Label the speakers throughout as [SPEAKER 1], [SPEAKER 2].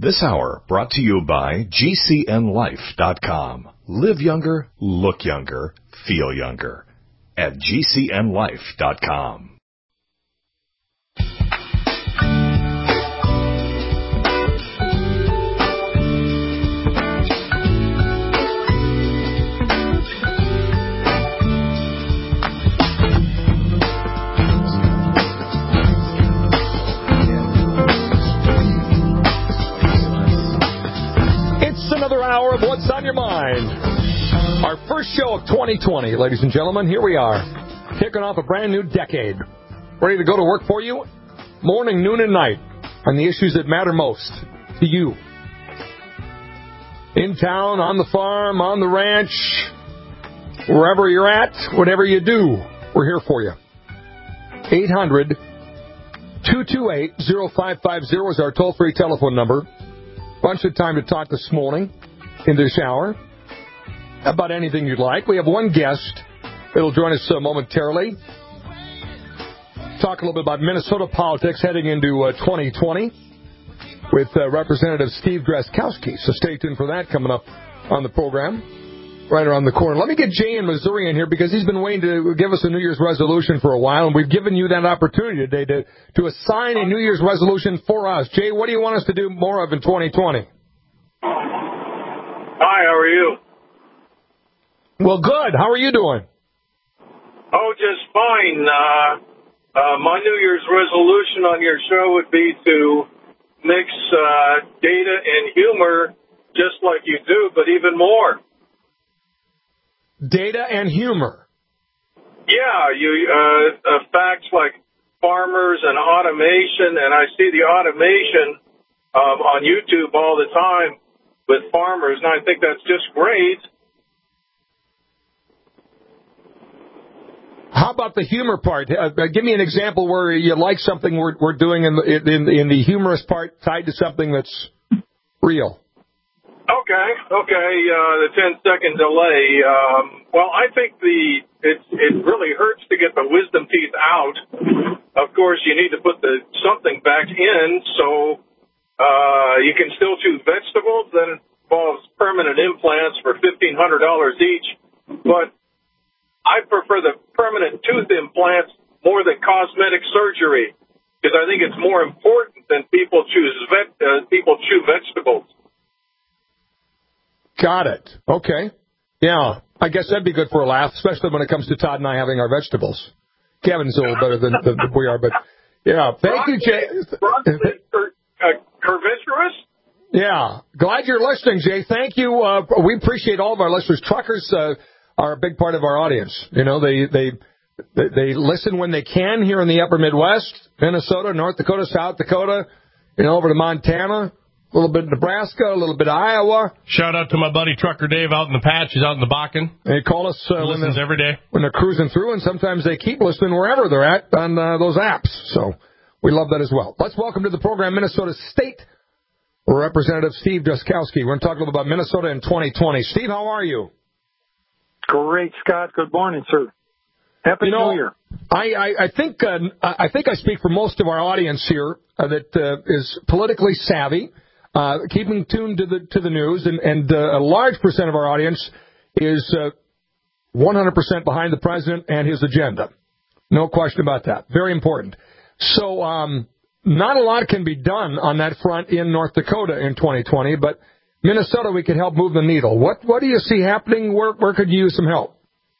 [SPEAKER 1] This hour brought to you by GCNLife.com. Live younger, look younger, feel younger at GCNLife.com.
[SPEAKER 2] Hour of What's on Your Mind. Our first show of 2020, ladies and gentlemen. Here we are, kicking off a brand new decade. Ready to go to work for you, morning, noon, and night, on the issues that matter most to you. In town, on the farm, on the ranch, wherever you're at, whatever you do, we're here for you. 800-228-0550 is our toll-free telephone number. Bunch of time to talk this morning in this hour about anything you'd like. We have one guest that'll join us momentarily. Talk a little bit about Minnesota politics heading into 2020 with Representative Steve Drazkowski. So stay tuned for that coming up on the program right around the corner. Let me get Jay in Missouri in here because he's been waiting to give us a New Year's resolution for a while, and we've given you that opportunity today to assign a New Year's resolution for us. Jay, what do you want us to do more of in 2020?
[SPEAKER 3] Hi, how are you?
[SPEAKER 2] Well, good. How are you doing?
[SPEAKER 3] Oh, just fine. My New Year's resolution on your show would be to mix data and humor just like you do, but even more.
[SPEAKER 2] Data and humor.
[SPEAKER 3] Yeah, facts like farmers and automation, and I see the automation on YouTube all the time with farmers, and I think that's just great.
[SPEAKER 2] How about the humor part? Give me an example where you like something we're doing in the humorous part tied to something that's real.
[SPEAKER 3] Okay. The 10-second delay. Well, I think it really hurts to get the wisdom teeth out. Of course, you need to put something back in, so you can still chew vegetables. That involves permanent implants for $1,500 each. But I prefer the permanent tooth implants more than cosmetic surgery because I think it's more important than people chew vegetables.
[SPEAKER 2] Got it. Okay. Yeah. I guess that'd be good for a laugh, especially when it comes to Todd and I having our vegetables. Kevin's a little better than we are, but yeah. Thank you, Jay.
[SPEAKER 3] Curvaceous?
[SPEAKER 2] Yeah. Glad you're listening, Jay. Thank you. We appreciate all of our listeners. Truckers are a big part of our audience. You know, they listen when they can here in the upper Midwest, Minnesota, North Dakota, South Dakota, over to Montana. A little bit of Nebraska, a little bit of Iowa.
[SPEAKER 4] Shout out to my buddy Trucker Dave out in the patch. He's out in the Bakken.
[SPEAKER 2] They call us
[SPEAKER 4] listens every day
[SPEAKER 2] when they're cruising through, and sometimes they keep listening wherever they're at on those apps. So we love that as well. Let's welcome to the program Minnesota State Representative Steve Drazkowski. We're going to talk a little about Minnesota in 2020. Steve, how are you?
[SPEAKER 5] Great, Scott. Good morning, sir. Happy New Year.
[SPEAKER 2] I think I speak for most of our audience here that is politically savvy. Keeping tuned to the news, and a large percent of our audience is 100% behind the president and his agenda. No question about that. Very important. So not a lot can be done on that front in North Dakota in 2020, but Minnesota, we could help move the needle. What do you see happening? Where could you use some help?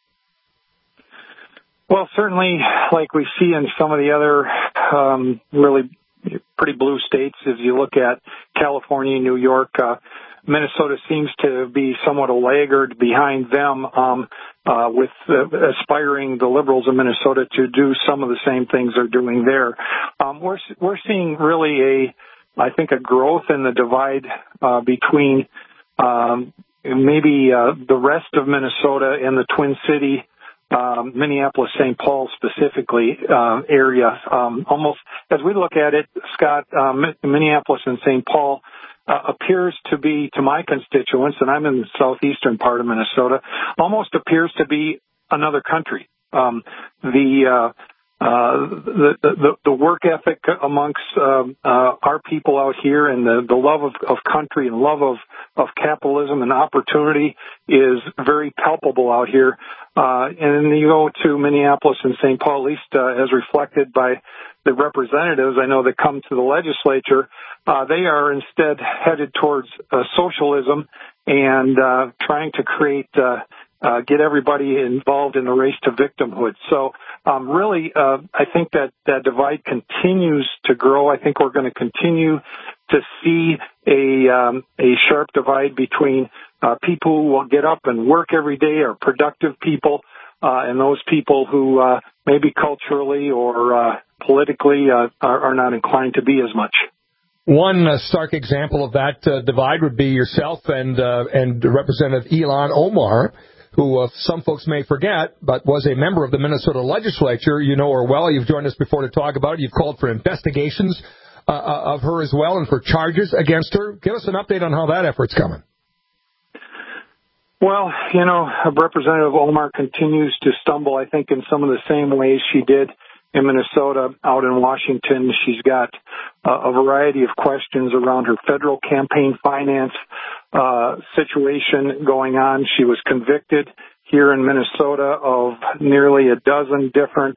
[SPEAKER 5] Well, certainly, like we see in some of the other really pretty blue states, as you look at California, New York, Minnesota seems to be somewhat a laggard behind them with aspiring the liberals in Minnesota to do some of the same things they're doing there. We're seeing really I think a growth in the divide between maybe the rest of Minnesota and the Twin City Minneapolis, St. Paul specifically area. Almost as we look at it, Scott, Minneapolis and St. Paul appears to be, to my constituents, and I'm in the southeastern part of Minnesota, almost appears to be another country. The the work ethic amongst our people out here, and the love of country and love of capitalism and opportunity is very palpable out here. And then you go to Minneapolis and St. Paul, at least as reflected by the representatives I know that come to the legislature, they are instead headed towards socialism and trying to create get everybody involved in the race to victimhood. So really, I think that divide continues to grow. I think we're going to continue to see a sharp divide between people who will get up and work every day, are productive people, and those people who maybe culturally or politically are not inclined to be as much.
[SPEAKER 2] One stark example of that divide would be yourself and Representative Ilhan Omar, who some folks may forget, but was a member of the Minnesota legislature. You know her well. You've joined us before to talk about it. You've called for investigations of her as well and for charges against her. Give us an update on how that effort's coming.
[SPEAKER 5] Well, Representative Omar continues to stumble, I think, in some of the same ways she did in Minnesota. Out in Washington, she's got a variety of questions around her federal campaign finance situation going on. She was convicted here in Minnesota of nearly a dozen different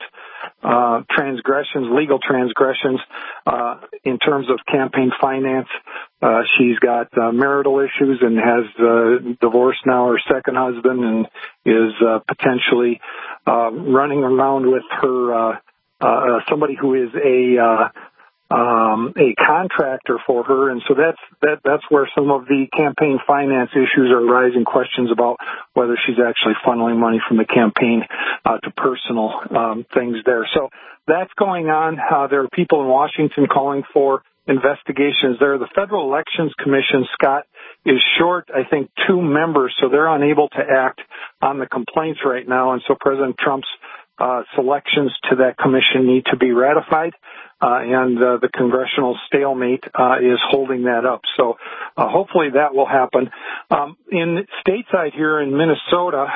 [SPEAKER 5] legal transgressions in terms of campaign finance. She's got marital issues and has divorced now her second husband and is potentially running around with her somebody who is a contractor for her, and so that's where some of the campaign finance issues are rising. Questions about whether she's actually funneling money from the campaign to personal things there. So that's going on. There are people in Washington calling for investigations there. The Federal Elections Commission, Scott, is short, I think, 2 members, so they're unable to act on the complaints right now, and so President Trump's selections to that commission need to be ratified, and the congressional stalemate is holding that up. So hopefully that will happen. In stateside here in Minnesota,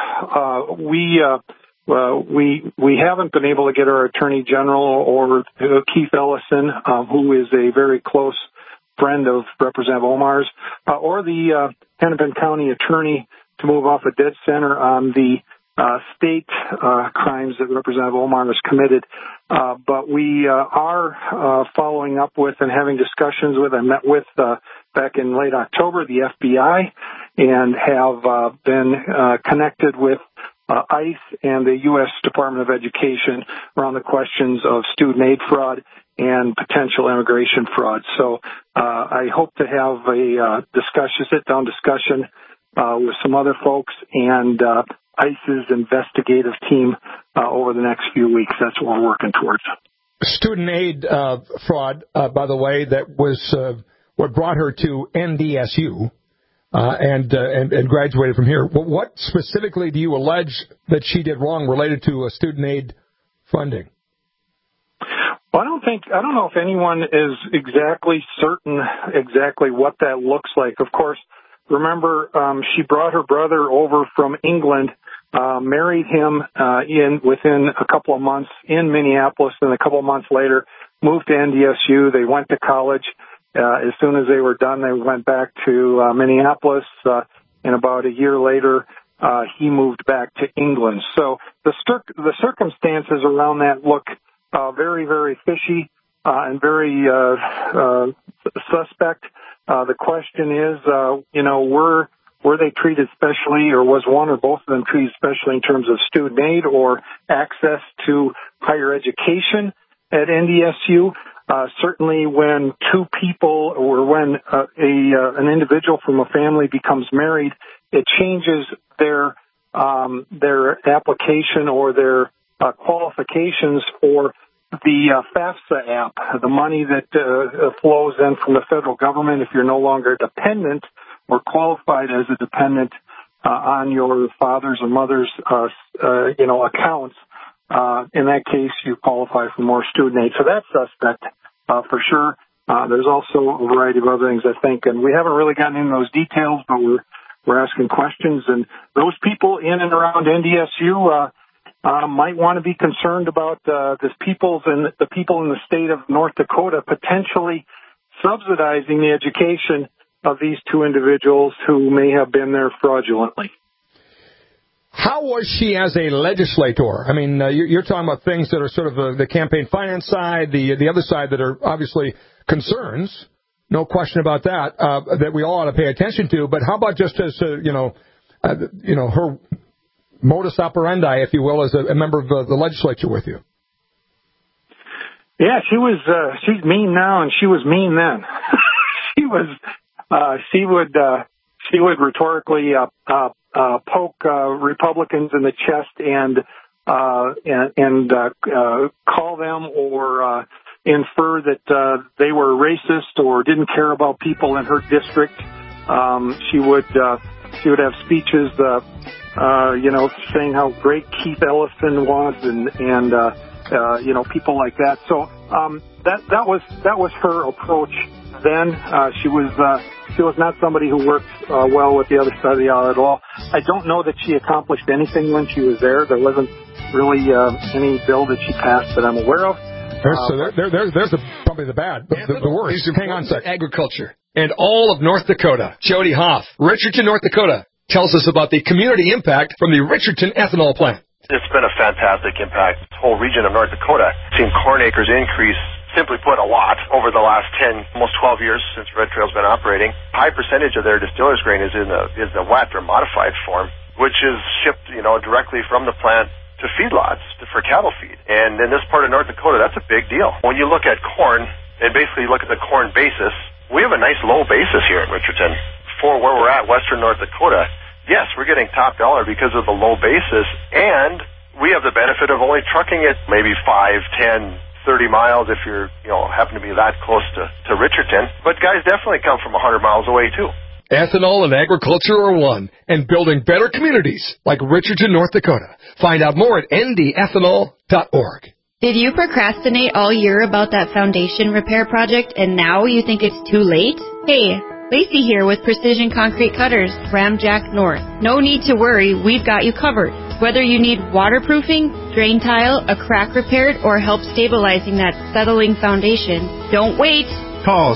[SPEAKER 5] we haven't been able to get our Attorney General or Keith Ellison, who is a very close friend of Representative Omar's, or the Hennepin County Attorney to move off a dead center on the state crimes that Representative Omar has committed. But we are following up with and having discussions with, I met with back in late October, the FBI, and have been connected with ICE and the U.S. Department of Education around the questions of student aid fraud and potential immigration fraud. So I hope to have a sit-down discussion with some other folks and ICE's investigative team over the next few weeks. That's what we're working towards.
[SPEAKER 2] Student aid fraud, by the way, that was what brought her to NDSU and graduated from here. What specifically do you allege that she did wrong related to student aid funding?
[SPEAKER 5] Well, I don't know if anyone is exactly certain exactly what that looks like. Of course, remember, she brought her brother over from England, married him within a couple of months in Minneapolis, and a couple of months later moved to NDSU. They went to college. As soon as they were done, they went back to Minneapolis, and about a year later, he moved back to England. So the circumstances around that look very, very fishy and very suspect. The question is, were they treated specially, or was one or both of them treated specially in terms of student aid or access to higher education at NDSU? Certainly when two people or when an individual from a family becomes married, it changes their application or their qualifications for the FAFSA app, the money that flows in from the federal government if you're no longer dependent or qualified as a dependent on your father's or mother's accounts. In that case, you qualify for more student aid. So that's suspect for sure. There's also a variety of other things, I think, and we haven't really gotten into those details, but we're asking questions. And those people in and around NDSU, might want to be concerned about the people in the state of North Dakota potentially subsidizing the education of these two individuals who may have been there fraudulently.
[SPEAKER 2] How was she as a legislator? I mean, you're talking about things that are sort of the campaign finance side, the other side that are obviously concerns, no question about that, that we all ought to pay attention to. But how about just as, her modus operandi, if you will, as a member of the legislature with you?
[SPEAKER 5] Yeah, she's mean now, and she was mean then. She would rhetorically poke Republicans in the chest and call them or infer that they were racist or didn't care about people in her district. She would have speeches, saying how great Keith Ellison was and people like that. So that was her approach then. She was not somebody who worked well with the other side of the aisle at all. I don't know that she accomplished anything when she was there. There wasn't really any bill that she passed that I'm aware of. There's probably the bad, the worst. Hang on a sec.
[SPEAKER 2] Agriculture and all of North Dakota. Jody Hoff, Richardson, North Dakota, tells us about the community impact from the Richardson ethanol plant.
[SPEAKER 6] It's been a fantastic impact. This whole region of North Dakota, seen corn acres increase, simply put, a lot over the last 10, almost 12 years since Red Trail's been operating. High percentage of their distiller's grain is in the wet or modified form, which is shipped, directly from the plant to feedlots for cattle feed. And in this part of North Dakota, that's a big deal. When you look at corn and basically look at the corn basis, we have a nice low basis here in Richardson for where we're at, western North Dakota. Yes, we're getting top dollar because of the low basis, and we have the benefit of only trucking it maybe 5, 10, 30 miles if you're, happen to be that close to Richardson. But guys definitely come from 100 miles away, too.
[SPEAKER 2] Ethanol and agriculture are one, and building better communities like Richardson, North Dakota. Find out more at ndethanol.org.
[SPEAKER 7] Did you procrastinate all year about that foundation repair project and now you think it's too late? Hey, Lacey here with Precision Concrete Cutters, Ramjack North. No need to worry, we've got you covered. Whether you need waterproofing, drain tile, a crack repaired, or help stabilizing that settling foundation, don't wait.
[SPEAKER 8] Call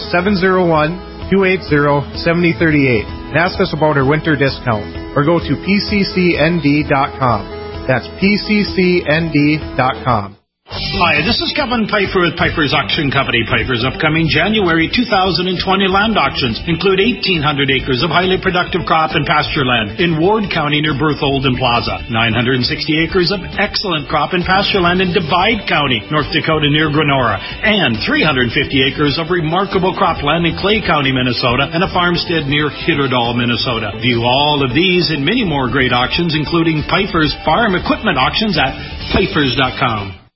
[SPEAKER 8] 701-280-7038 and ask us about our winter discount, or go to pccnd.com. That's pccnd.com.
[SPEAKER 9] Hi, this is Kevin Piper with Piper's Auction Company. Piper's upcoming January 2020 land auctions include 1,800 acres of highly productive crop and pasture land in Ward County near Bertholden Plaza, 960 acres of excellent crop and pasture land in Divide County, North Dakota near Grenora, and 350 acres of remarkable cropland in Clay County, Minnesota, and a farmstead near Hitterdal, Minnesota. View all of these and many more great auctions, including Piper's Farm Equipment Auctions at pipers.com.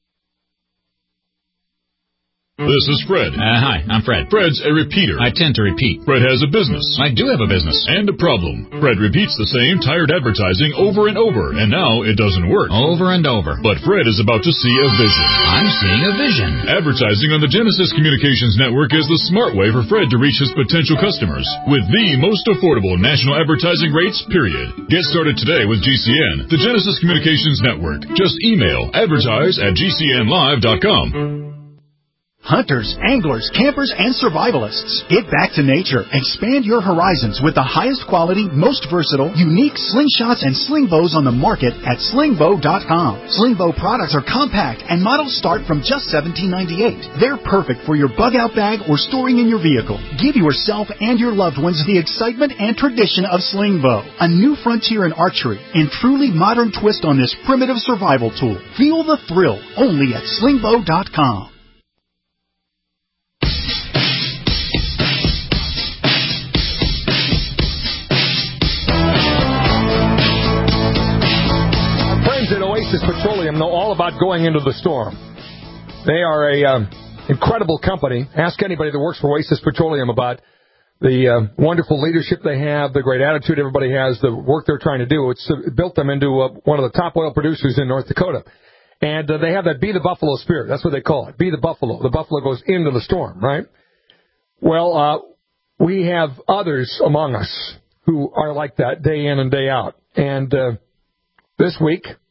[SPEAKER 10] This is Fred.
[SPEAKER 11] Hi, I'm Fred.
[SPEAKER 10] Fred's a repeater.
[SPEAKER 11] I tend to repeat.
[SPEAKER 10] Fred has a business.
[SPEAKER 11] I do have a business.
[SPEAKER 10] And a problem. Fred repeats the same tired advertising over and over, and now it doesn't work.
[SPEAKER 11] Over and over.
[SPEAKER 10] But Fred is about to see a vision.
[SPEAKER 11] I'm seeing a vision.
[SPEAKER 10] Advertising on the Genesis Communications Network is the smart way for Fred to reach his potential customers with the most affordable national advertising rates, period. Get started today with GCN, the Genesis Communications Network. Just email advertise@gcnlive.com.
[SPEAKER 12] Hunters, anglers, campers, and survivalists. Get back to nature. Expand your horizons with the highest quality, most versatile, unique slingshots and sling bows on the market at slingbow.com. Slingbow products are compact and models start from just $17.98. They're perfect for your bug-out bag or storing in your vehicle. Give yourself and your loved ones the excitement and tradition of Slingbow, a new frontier in archery and truly modern twist on this primitive survival tool. Feel the thrill only at slingbow.com.
[SPEAKER 2] At Oasis Petroleum know all about going into the storm. They are a incredible company. Ask anybody that works for Oasis Petroleum about the wonderful leadership they have, the great attitude everybody has, the work they're trying to do. It's built them into one of the top oil producers in North Dakota. And they have that Be the Buffalo spirit. That's what they call it. Be the Buffalo. The buffalo goes into the storm, right? Well, we have others among us who are like that day in and day out. And this week,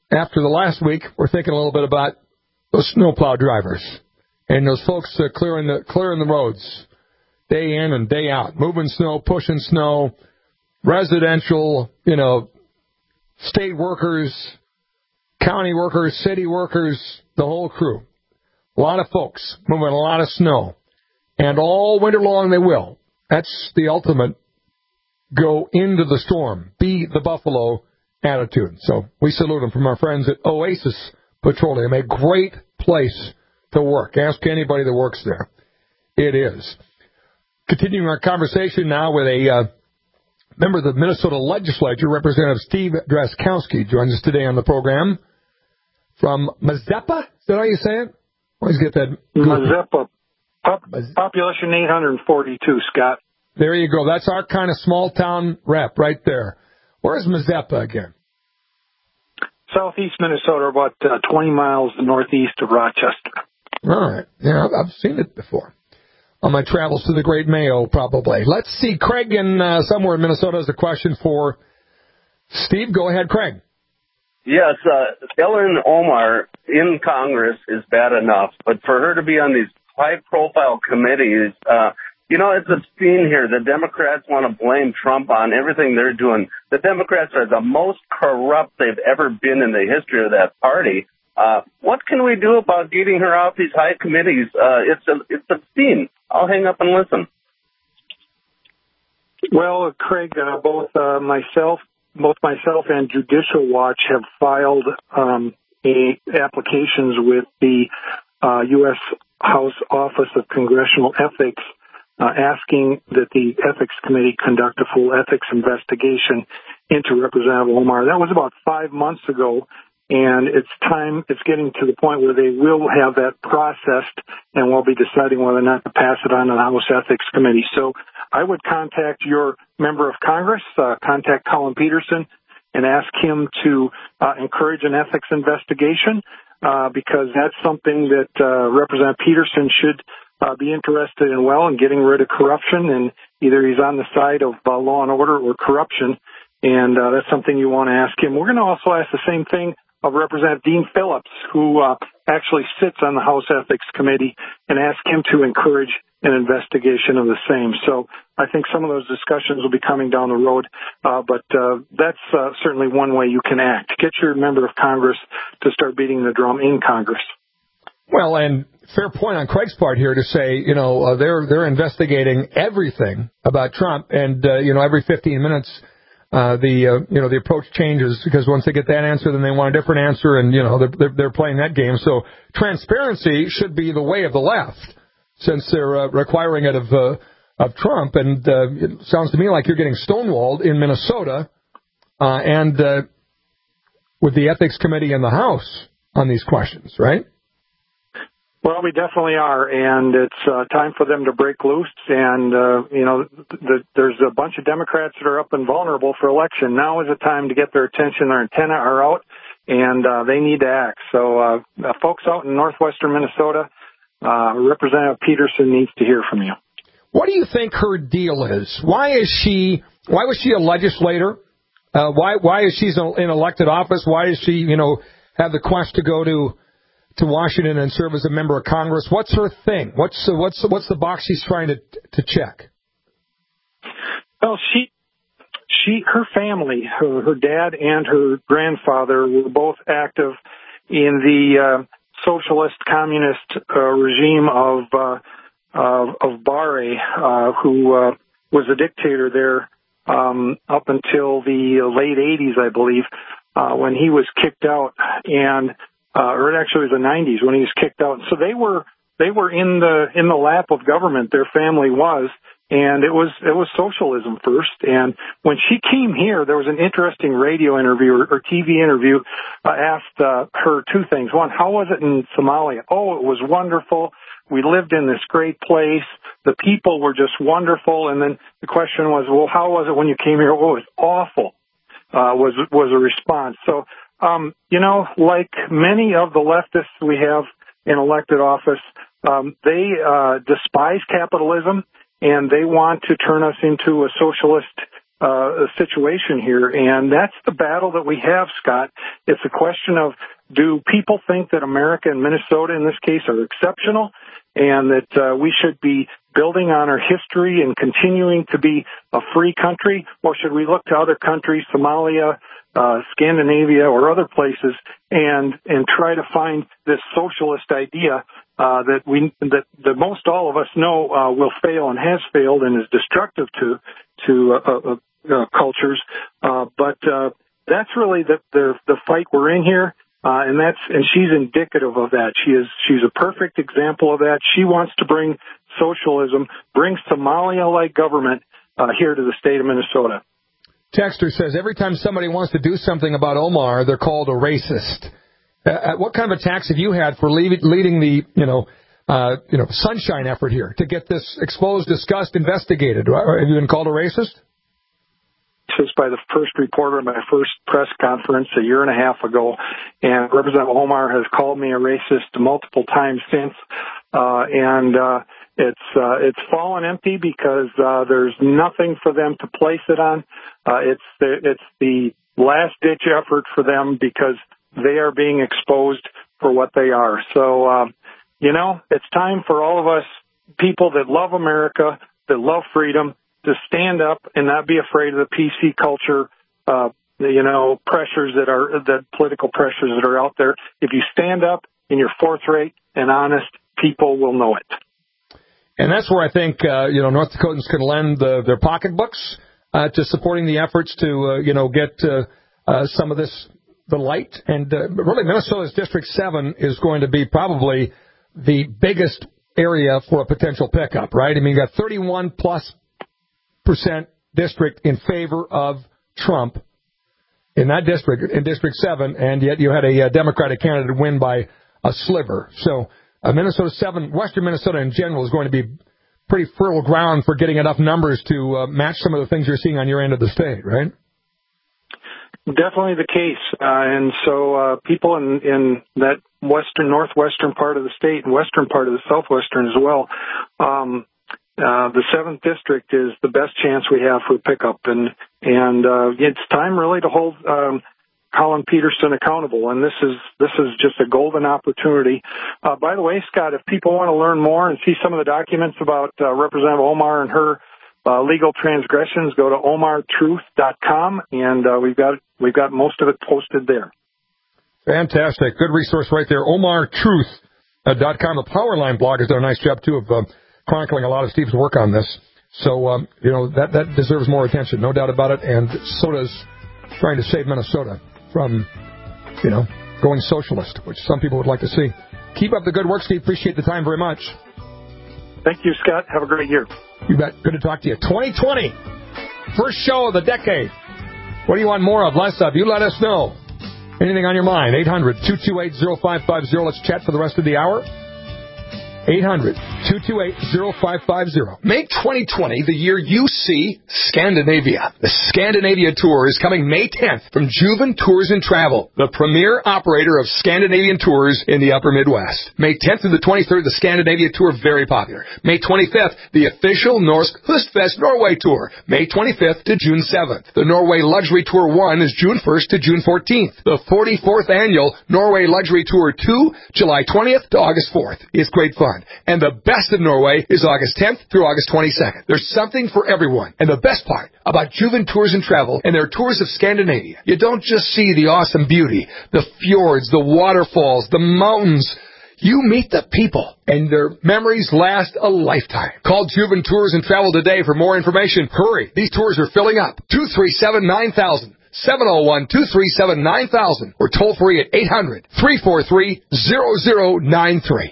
[SPEAKER 2] after the last week, we're thinking a little bit about those snowplow drivers and those folks clearing the roads day in and day out, moving snow, pushing snow, residential, state workers, county workers, city workers, the whole crew. A lot of folks moving a lot of snow. And all winter long they will. That's the ultimate go into the storm, be the buffalo attitude. So we salute them from our friends at Oasis Petroleum, a great place to work. Ask anybody that works there. It is. Continuing our conversation now with a member of the Minnesota Legislature, Representative Steve Drazkowski, joins us today on the program from Mazeppa. Is that how you say it? Always get that.
[SPEAKER 5] Mazeppa. Population 842, Scott.
[SPEAKER 2] There you go. That's our kind of small-town rep right there. Where's Mazeppa again?
[SPEAKER 5] Southeast Minnesota, about 20 miles northeast of Rochester.
[SPEAKER 2] All right. Yeah, I've seen it before. On my travels to the Great Mayo, probably. Let's see. Craig in somewhere in Minnesota has a question for Steve. Go ahead, Craig.
[SPEAKER 13] Yes, Ilhan Omar in Congress is bad enough, but for her to be on these high-profile committees, it's obscene here. The Democrats want to blame Trump on everything they're doing. The Democrats are the most corrupt they've ever been in the history of that party. What can we do about getting her off these high committees? It's obscene. I'll hang up and listen.
[SPEAKER 5] Well, Craig, both myself and Judicial Watch have filed applications with the U.S. House Office of Congressional Ethics asking that the Ethics Committee conduct a full ethics investigation into Representative Omar. That was about 5 months ago, and it's getting to the point where they will have that processed, and we'll be deciding whether or not to pass it on to the House Ethics Committee. So I would contact your member of Congress, contact Colin Peterson, and ask him to encourage an ethics investigation, because that's something that Representative Peterson should be interested in in getting rid of corruption, and either he's on the side of law and order or corruption, and that's something you want to ask him. We're going to also ask the same thing of Representative Dean Phillips, who actually sits on the House Ethics Committee, and ask him to encourage an investigation of the same. So I think some of those discussions will be coming down the road, but that's certainly one way you can act. Get your member of Congress to start beating the drum in Congress.
[SPEAKER 2] Well, and fair point on Craig's part here to say, they're investigating everything about Trump, and every 15 minutes the approach changes, because once they get that answer, then they want a different answer, and they're playing that game. So transparency should be the way of the left, since they're requiring it of Trump. And it sounds to me like you're getting stonewalled in Minnesota and with the Ethics Committee in the House on these questions, right?
[SPEAKER 5] Well, we definitely are, and it's time for them to break loose. And, there's a bunch of Democrats that are up and vulnerable for election. Now is the time to get their attention. Their antennae are out, and they need to act. So, folks out in northwestern Minnesota, Representative Peterson needs to hear from you.
[SPEAKER 2] What do you think her deal is? Why was she a legislator? Why is she in elected office? Why does she, have the quest to go to Washington and serve as a member of Congress? What's her thing? What's the box she's trying to check?
[SPEAKER 5] Well, her family, her dad and her grandfather were both active in the socialist communist regime of Bahrain, who was a dictator there up until the late 80s, I believe, when he was kicked out, and or it actually was the 90s when he was kicked out. So they were in the lap of government. Their family was, and it was socialism first. And when she came here, there was an interesting radio interview or TV interview. Asked her two things. One, how was it in Somalia? Oh, it was wonderful. We lived in this great place. The people were just wonderful. And then the question was, well, how was it when you came here? Oh, it was awful. Was a response. So. Like many of the leftists we have in elected office, they despise capitalism, and they want to turn us into a socialist situation here, and that's the battle that we have, Scott. It's a question of, do people think that America and Minnesota in this case are exceptional and that we should be building on our history and continuing to be a free country, or should we look to other countries, Somalia, Scandinavia, or other places, and try to find this socialist idea that most all of us know will fail and has failed and is destructive to cultures. But that's really the fight we're in here. And she's indicative of that. She's a perfect example of that. She wants to bring socialism, bring Somalia-like government here to the state of Minnesota.
[SPEAKER 2] Texter says every time somebody wants to do something about Omar, they're called a racist. What kind of attacks have you had for leading the sunshine effort here to get this exposed, discussed, investigated? Have you been called a racist?
[SPEAKER 5] Just by the first reporter at my first press conference a year and a half ago, and Representative Omar has called me a racist multiple times since, and it's fallen empty because there's nothing for them to place it on. It's the last ditch effort for them because they are being exposed for what they are. So it's time for all of us people that love America, that love freedom, to stand up and not be afraid of the PC culture, pressures that political pressures that are out there. If you stand up and you're forthright and honest, people will know it.
[SPEAKER 2] And that's where I think, North Dakotans can lend their pocketbooks to supporting the efforts to, get some of the light. And really, Minnesota's District 7 is going to be probably the biggest area for a potential pickup, right? I mean, you got 31+% district in favor of Trump in that district, in District 7, and yet you had a Democratic candidate win by a sliver. So Minnesota 7, Western Minnesota in general is going to be pretty fertile ground for getting enough numbers to match some of the things you're seeing on your end of the state, right?
[SPEAKER 5] Definitely the case. And so people in that northwestern part of the state and western part of the southwestern as well, the 7th district is the best chance we have for pickup, and it's time really to hold Colin Peterson accountable. And this is just a golden opportunity. By the way, Scott, if people want to learn more and see some of the documents about Representative Omar and her legal transgressions, go to omartruth.com, and we've got most of it posted there.
[SPEAKER 2] Fantastic, good resource right there. omartruth.com. The Powerline blog has done a nice job too of chronicling a lot of Steve's work on this. So, that deserves more attention, no doubt about it. And SOTA's trying to save Minnesota from, going socialist, which some people would like to see. Keep up the good work, Steve. Appreciate the time very much.
[SPEAKER 5] Thank you, Scott. Have a great year.
[SPEAKER 2] You bet. Good to talk to you. 2020, first show of the decade. What do you want more of, less of? You let us know. Anything on your mind? 800-228-0550. Let's chat for the rest of the hour. 800-228-0550. Make 2020 the year you see Scandinavia. The Scandinavia Tour is coming May 10th from Juven Tours and Travel, the premier operator of Scandinavian tours in the upper Midwest. May 10th through the 23rd, the Scandinavia Tour, very popular. May 25th, the official Norsk Høstfest Norway Tour, May 25th to June 7th. The Norway Luxury Tour 1 is June 1st to June 14th. The 44th annual Norway Luxury Tour 2, July 20th to August 4th. It's great fun. And the best of Norway is August 10th through August 22nd. There's something for everyone. And the best part about Juven Tours and Travel and their tours of Scandinavia, you don't just see the awesome beauty, the fjords, the waterfalls, the mountains. You meet the people, and their memories last a lifetime. Call Juven Tours and Travel today for more information. Hurry, these tours are filling up. 237-9000. 701-237-9000 or toll free at 800-343-0093.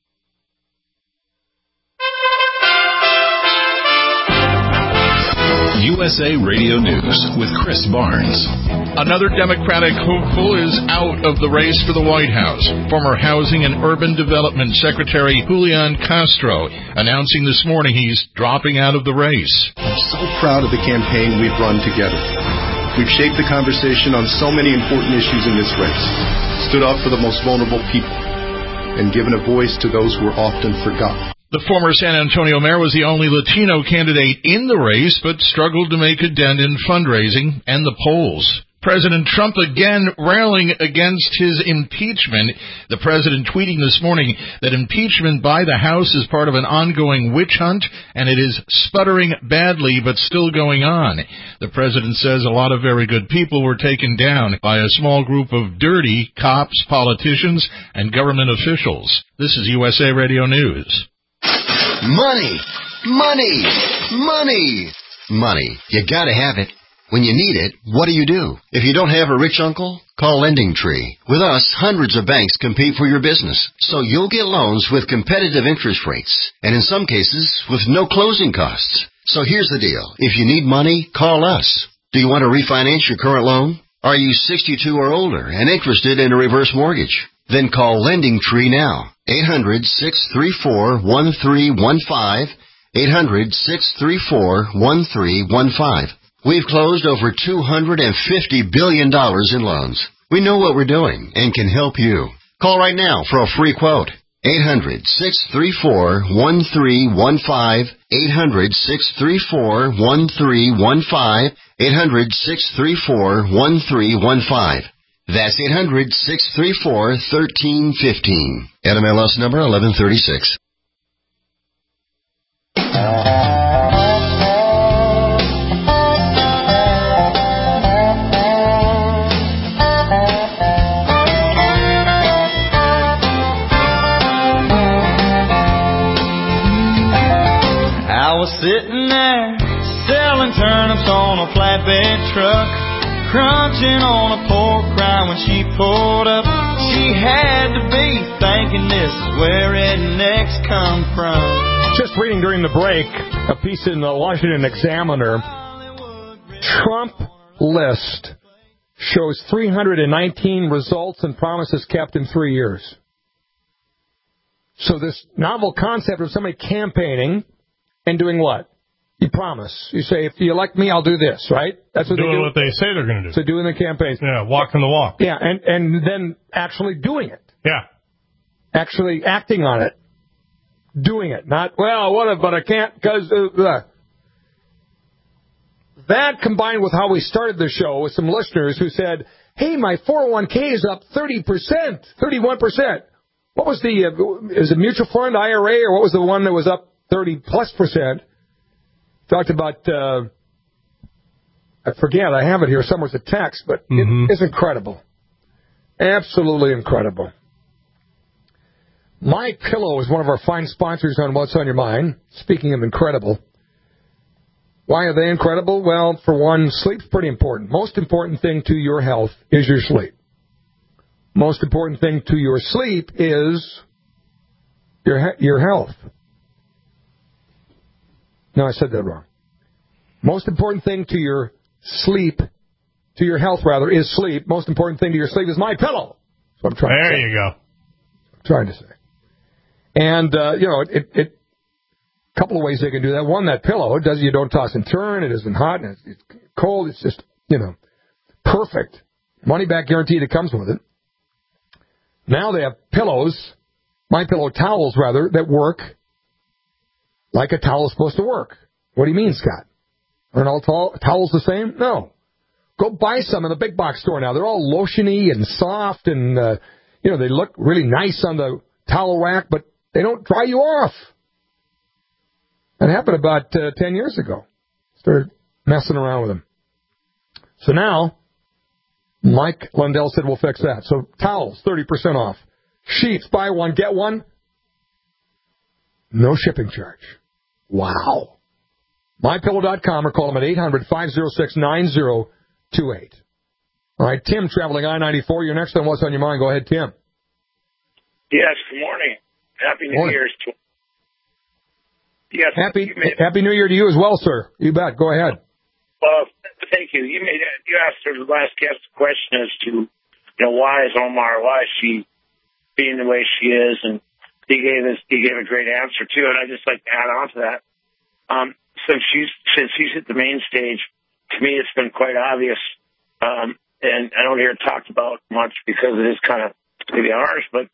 [SPEAKER 10] USA Radio News with Chris Barnes.
[SPEAKER 14] Another Democratic hopeful is out of the race for the White House. Former Housing and Urban Development Secretary Julian Castro announcing this morning he's dropping out of the race.
[SPEAKER 15] I'm so proud of the campaign we've run together. We've shaped the conversation on so many important issues in this race, stood up for the most vulnerable people, and given a voice to those who are often forgotten.
[SPEAKER 14] The former San Antonio mayor was the only Latino candidate in the race, but struggled to make a dent in fundraising and the polls. President Trump again railing against his impeachment. The president tweeting this morning that impeachment by the House is part of an ongoing witch hunt, and it is sputtering badly but still going on. The president says a lot of very good people were taken down by a small group of dirty cops, politicians, and government officials. This is USA Radio News.
[SPEAKER 16] Money! Money! Money! Money. You gotta have it. When you need it, what do? If you don't have a rich uncle, call LendingTree. With us, hundreds of banks compete for your business, so you'll get loans with competitive interest rates, and in some cases, with no closing costs. So here's the deal. If you need money, call us. Do you want to refinance your current loan? Are you 62 or older and interested in a reverse mortgage? Then call LendingTree now. 800-634-1315. 800-634-1315. We've closed over $250 billion in loans. We know what we're doing and can help you. Call right now for a free quote. 800-634-1315. 800-634-1315. 800-634-1315. That's 800-634-1315. NMLS number 1136.
[SPEAKER 17] I was sitting there selling turnips on a flatbed truck, crunching on a pork rind when she pulled up. She had to be thinking this is where rednecks come from.
[SPEAKER 2] Just reading during the break a piece in the Washington Examiner. Trump list shows 319 results and promises kept in 3 years. So this novel concept of somebody campaigning and doing what? You promise. You say, if you elect me, I'll do this, right? That's what they do.
[SPEAKER 4] Doing what they say they're going to do.
[SPEAKER 2] So doing the campaigns.
[SPEAKER 4] Yeah, walking the walk.
[SPEAKER 2] Yeah, and then actually doing it.
[SPEAKER 4] Yeah.
[SPEAKER 2] Actually acting on it. Doing it. Not, well, what if, but I can't because... That combined with how we started the show with some listeners who said, hey, my 401k is up 30%, 31%. What was is it mutual fund, IRA, or what was the one that was up 30+%? Talked about, I forget, I have it here somewhere, it's a text, but it is incredible. Absolutely incredible. My Pillow is one of our fine sponsors on What's on Your Mind. Speaking of incredible. Why are they incredible? Well, for one, sleep's pretty important. Most important thing to your health is your sleep. Most important thing to your sleep is your health. No, I said that wrong. Most important thing to your sleep, to your health rather, is sleep. Most important thing to your sleep is My Pillow. That's what I'm trying to say.
[SPEAKER 4] There you go.
[SPEAKER 2] I'm trying to say. And, a couple of ways they can do that. One, that pillow, it does, you don't toss and turn, it isn't hot, and it's cold, it's just, perfect. Money back guarantee that comes with it. Now they have pillows, My Pillow towels rather, that work like a towel is supposed to work. What do you mean, Scott? Aren't all towels the same? No. Go buy some in the big box store now. They're all lotiony and soft and, they look really nice on the towel rack, but they don't dry you off. That happened about 10 years ago. Started messing around with them. So now, Mike Lundell said we'll fix that. So towels, 30% off. Sheets, buy one, get one. No shipping charge. Wow. MyPillow.com or call them at 800-506-9028. All right, Tim traveling I-94. You're next on What's on Your Mind. Go ahead, Tim.
[SPEAKER 18] Yes, good morning. Happy New Year's to Yes.
[SPEAKER 2] Happy New Year to you as well, sir. You bet. Go ahead.
[SPEAKER 18] Thank you. You asked the last guest a question as to, why is she being the way she is, and he gave a great answer too, and I'd just like to add on to that. Since she's hit the main stage, to me it's been quite obvious, and I don't hear it talked about much because it is kind of maybe harsh, but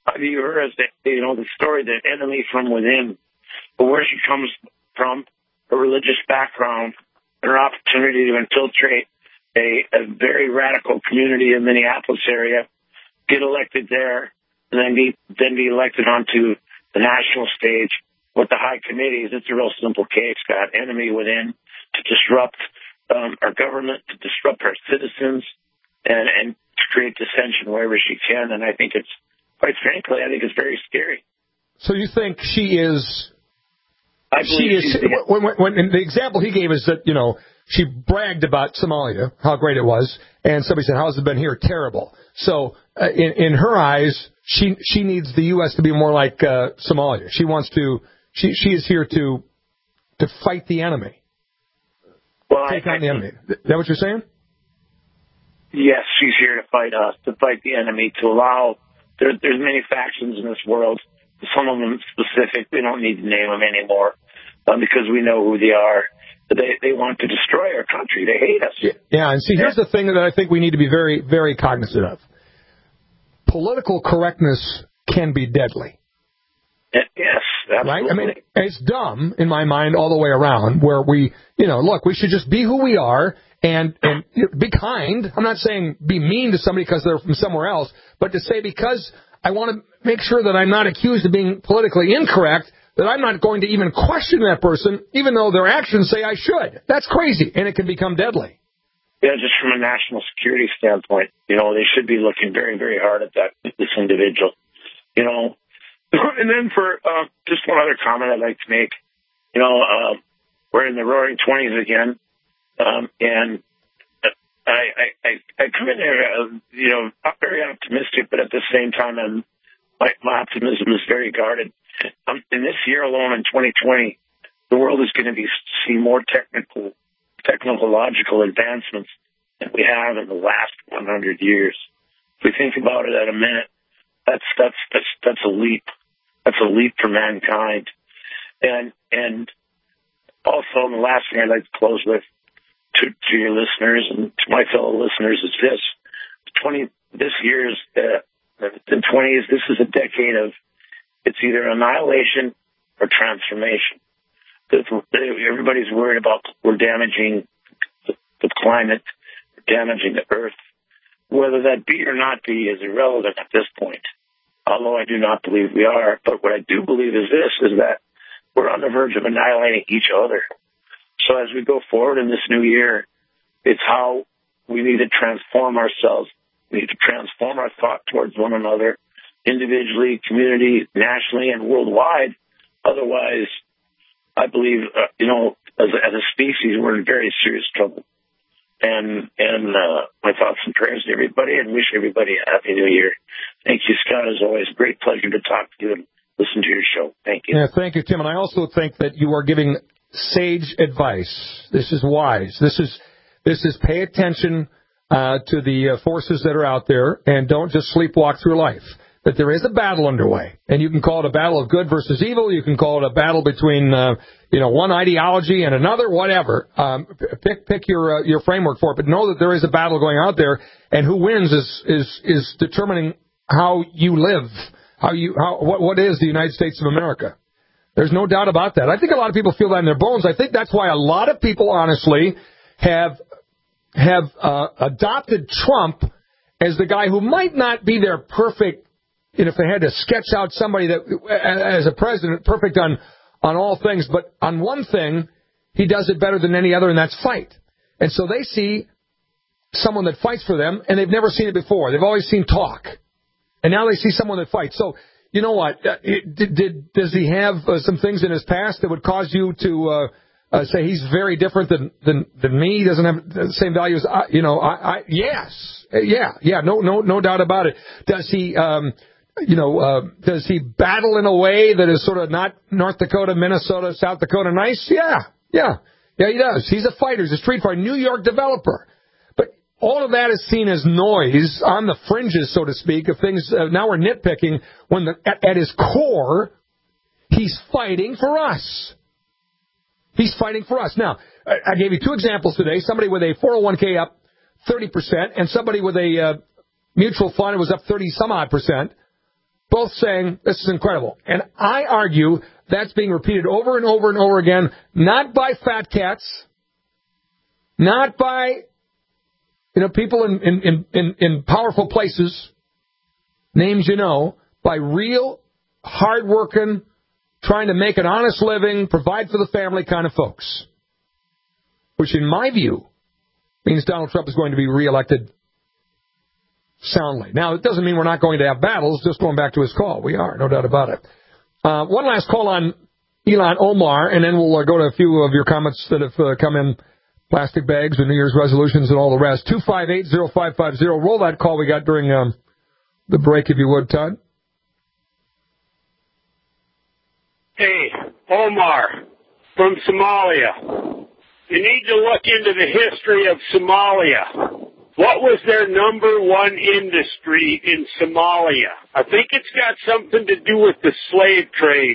[SPEAKER 18] I view her as the story, the enemy from within, but where she comes from, her religious background, and her opportunity to infiltrate a very radical community in Minneapolis area, get elected there, and then be elected onto the national stage with the high committees. It's a real simple case, Scott. Enemy within, to disrupt our government, to disrupt our citizens, and to create dissension wherever she can. And I think it's, quite frankly, I think it's very scary.
[SPEAKER 2] So you think she is?
[SPEAKER 18] I believe
[SPEAKER 2] she is. When the example he gave is that, she bragged about Somalia, how great it was, and somebody said, "How's it been here?" Terrible. So in her eyes, she needs the U.S. to be more like Somalia. She wants to. She is here to fight the enemy.
[SPEAKER 18] Well,
[SPEAKER 2] take on the enemy. Is that what you're saying?
[SPEAKER 18] Yes, she's here to fight us, to fight the enemy, to allow. There's many factions in this world. Some of them specific. We don't need to name them anymore because we know who they are. They want to destroy our country. They hate us.
[SPEAKER 2] Yeah, and see, here's the thing that I think we need to be very, very cognizant of. Political correctness can be deadly.
[SPEAKER 18] Yes, absolutely.
[SPEAKER 2] Right? I mean, it's dumb in my mind all the way around where we, look, we should just be who we are and be kind. I'm not saying be mean to somebody because they're from somewhere else, but to say because I want to make sure that I'm not accused of being politically incorrect, that I'm not going to even question that person, even though their actions say I should. That's crazy, and it can become deadly.
[SPEAKER 18] Yeah, just from a national security standpoint, they should be looking very, very hard at this individual. And then for just one other comment I'd like to make, we're in the roaring 20s again, and I come in there, not very optimistic, but at the same time, my optimism is very guarded. In this year alone, in 2020, the world is going to see more technological advancements than we have in the last 100 years. If we think about it at a minute, that's a leap. That's a leap for mankind. And also, the last thing I'd like to close with to your listeners and to my fellow listeners is this: this year's the 20s. This is a decade of it's either annihilation or transformation. Everybody's worried about we're damaging the climate, we're damaging the earth. Whether that be or not be is irrelevant at this point, although I do not believe we are. But what I do believe is that we're on the verge of annihilating each other. So as we go forward in this new year, it's how we need to transform ourselves. We need to transform our thought towards one another, individually, community, nationally, and worldwide. Otherwise, I believe, as a species, we're in very serious trouble. And my thoughts and prayers to everybody, and wish everybody a happy new year. Thank you, Scott. As always, great pleasure to talk to you and listen to your show. Thank you.
[SPEAKER 2] Yeah, thank you, Tim. And I also think that you are giving sage advice. This is wise. This is pay attention to the forces that are out there, and don't just sleepwalk through life. That there is a battle underway, and you can call it a battle of good versus evil. You can call it a battle between one ideology and another, whatever. Pick your framework for it, but know that there is a battle going out there, and who wins is determining how you live, what is the United States of America. There's no doubt about that. I think a lot of people feel that in their bones. I think that's why a lot of people, honestly, have adopted Trump as the guy who might not be their perfect. If they had to sketch out somebody that, as a president, perfect on all things, but on one thing, he does it better than any other, and that's fight. And so they see someone that fights for them, and they've never seen it before. They've always seen talk. And now they see someone that fights. So, you know what? Does he have some things in his past that would cause you to say he's very different than me? He doesn't have the same values. Yes. Yeah. No doubt about it. Does he... does he battle in a way that is sort of not North Dakota, Minnesota, South Dakota nice? Yeah, he does. He's a fighter. He's a street fighter, New York developer. But all of that is seen as noise on the fringes, so to speak, of things. Now we're nitpicking when at his core, he's fighting for us. He's fighting for us. Now, I gave you two examples today. Somebody with a 401k up 30% and somebody with a mutual fund was up 30-some-odd%. both saying this is incredible. And I argue that's being repeated over and over and over again, not by fat cats, not by people in powerful places, names you know, by real, hard-working, trying to make an honest living, provide for the family kind of folks. Which, in my view, means Donald Trump is going to be reelected soundly. Now, it doesn't mean we're not going to have battles, just going back to his call. We are, no doubt about it. One last call on Ilhan Omar, and then we'll go to a few of your comments that have come in, plastic bags and New Year's resolutions and all the rest. 258-0550. Roll that call we got during the break, if you would, Todd.
[SPEAKER 19] Hey, Omar from Somalia. You need to look into the history of Somalia. What was their number one industry in Somalia? I think it's got something to do with the slave trade.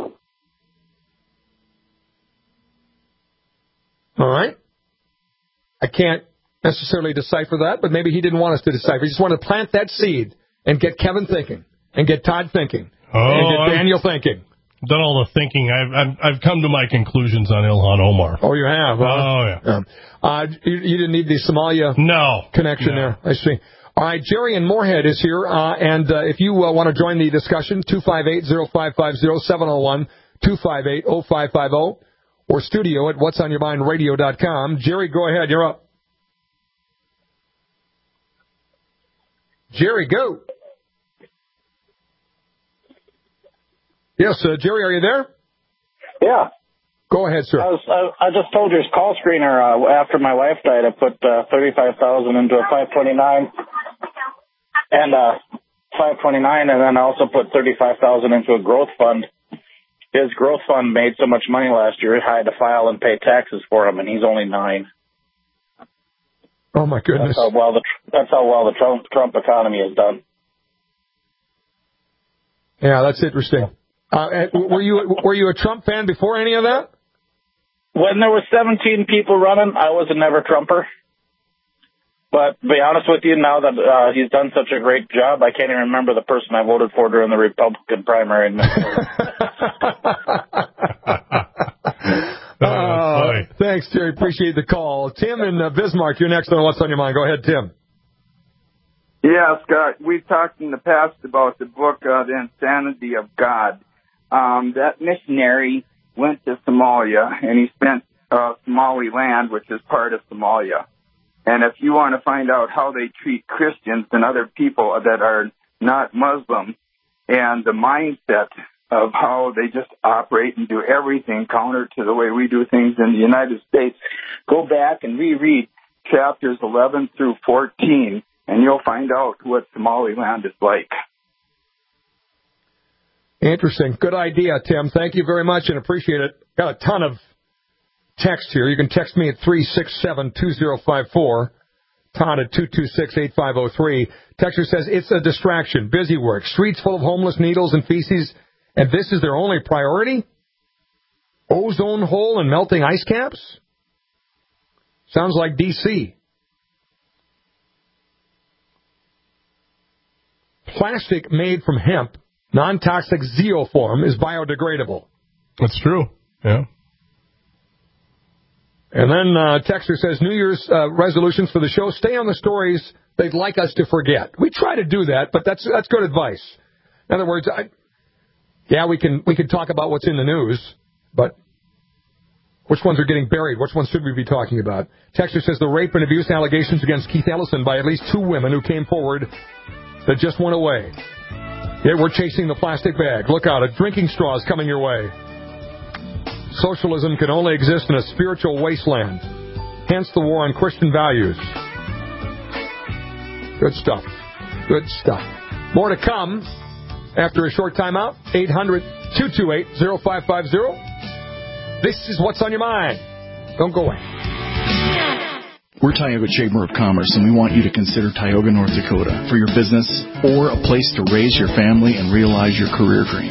[SPEAKER 2] All right. I can't necessarily decipher that, but maybe he didn't want us to decipher. He just wanted to plant that seed and get Kevin thinking and get Todd thinking and get Daniel thinking.
[SPEAKER 4] Done all the thinking. I've come to my conclusions on Ilhan Omar.
[SPEAKER 2] Oh, you have? Huh?
[SPEAKER 4] Oh, yeah.
[SPEAKER 2] You didn't need the Somalia connection there. I see. All right, Jerry in Moorhead is here, and if you want to join the discussion, 258-0550, 701-258-0550, or studio at whatsonyourmindradio.com. Jerry, go ahead. You're up. Jerry, go. Yes, Jerry, are you there?
[SPEAKER 20] Yeah.
[SPEAKER 2] Go ahead, sir.
[SPEAKER 20] I just told your call screener after my wife died, I put $35,000 into a 529 and then I also put $35,000 into a growth fund. His growth fund made so much money last year, I had to file and pay taxes for him, and he's only 9.
[SPEAKER 2] Oh my goodness!
[SPEAKER 20] That's how well the Trump economy is done.
[SPEAKER 2] Yeah, that's interesting. Were you a Trump fan before any of that?
[SPEAKER 20] When there were 17 people running, I was a never Trumper. But to be honest with you, now that he's done such a great job, I can't even remember the person I voted for during the Republican primary in Minnesota.
[SPEAKER 2] Thanks, Terry. Appreciate the call. Tim in Bismarck, you're next on What's on Your Mind. Go ahead, Tim.
[SPEAKER 21] Yeah, Scott, we've talked in the past about the book, The Insanity of God. That missionary went to Somalia, and he spent Somaliland, which is part of Somalia. And if you want to find out how they treat Christians and other people that are not Muslim, and the mindset of how they just operate and do everything counter to the way we do things in the United States, go back and reread chapters 11 through 14, and you'll find out what Somaliland is like.
[SPEAKER 2] Interesting. Good idea, Tim. Thank you very much and appreciate it. Got a ton of text here. You can text me at 367-2054, Todd at 226-8503. Texter says, it's a distraction, busy work, streets full of homeless, needles and feces, and this is their only priority? Ozone hole and melting ice caps? Sounds like D.C. Plastic made from hemp, non-toxic zeoform, is biodegradable.
[SPEAKER 4] That's true, yeah.
[SPEAKER 2] And then Texter says, New Year's resolutions for the show, stay on the stories they'd like us to forget. We try to do that, but that's good advice. In other words, we can talk about what's in the news, but which ones are getting buried? Which ones should we be talking about? Texter says the rape and abuse allegations against Keith Ellison by at least 2 women who came forward that just went away. Yeah, we're chasing the plastic bag. Look out, a drinking straw is coming your way. Socialism can only exist in a spiritual wasteland. Hence the war on Christian values. Good stuff. Good stuff. More to come after a short time out. 800-228-0550. This is What's on Your Mind. Don't go away.
[SPEAKER 22] We're Tioga Chamber of Commerce, and we want you to consider Tioga, North Dakota for your business or a place to raise your family and realize your career dreams.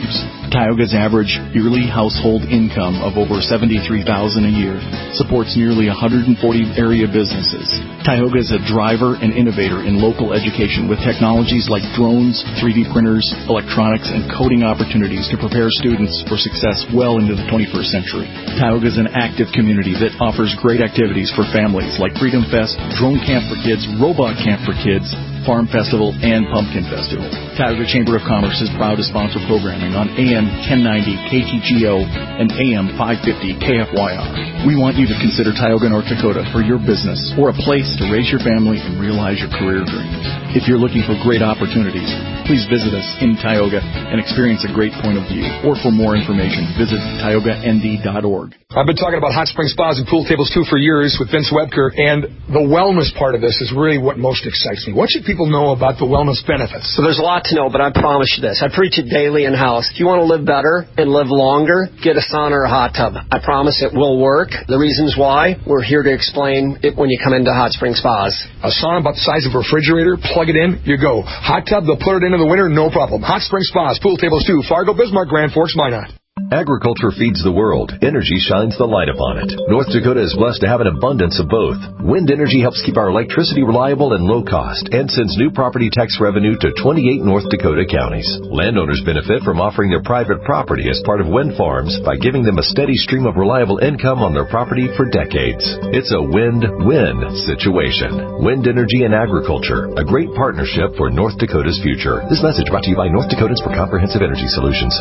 [SPEAKER 22] Tioga's average yearly household income of over $73,000 a year supports nearly 140 area businesses. Tioga is a driver and innovator in local education with technologies like drones, 3D printers, electronics, and coding opportunities to prepare students for success well into the 21st century. Tioga is an active community that offers great activities for families like Freedom Fest, Drone Camp for Kids, Robot Camp for Kids, Farm Festival, and Pumpkin Festival. Tioga Chamber of Commerce is proud to sponsor programming on AM 1090 KTGO and AM 550 KFYR. We want you to consider Tioga, North Dakota for your business or a place to raise your family and realize your career dreams. If you're looking for great opportunities, please visit us in Tioga and experience a great point of view. Or for more information, visit TiogaND.org.
[SPEAKER 2] I've been talking about hot spring spas and pool tables, too, for years with Vince Webker, and the wellness part of this is really what most excites me. What should people know about the wellness benefits?
[SPEAKER 1] So there's a lot to know, but I promise you this. I preach it daily in-house. If you want to live better and live longer, get a sauna or a hot tub. I promise it will work. The reasons why, we're here to explain it when you come into Hot Spring Spas.
[SPEAKER 2] A sauna about the size of a refrigerator, plug it in, you go. Hot tub, they'll put it in the winter, no problem. Hot Spring Spas, pool tables, too. Fargo, Bismarck, Grand Forks, Minot.
[SPEAKER 3] Agriculture feeds the world. Energy shines the light upon it. North Dakota is blessed to have an abundance of both. Wind energy helps keep our electricity reliable and low cost and sends new property tax revenue to 28 North Dakota counties. Landowners benefit from offering their private property as part of wind farms by giving them a steady stream of reliable income on their property for decades. It's a win-win situation. Wind energy and agriculture, a great partnership for North Dakota's future. This message brought to you by North Dakotans for Comprehensive Energy Solutions.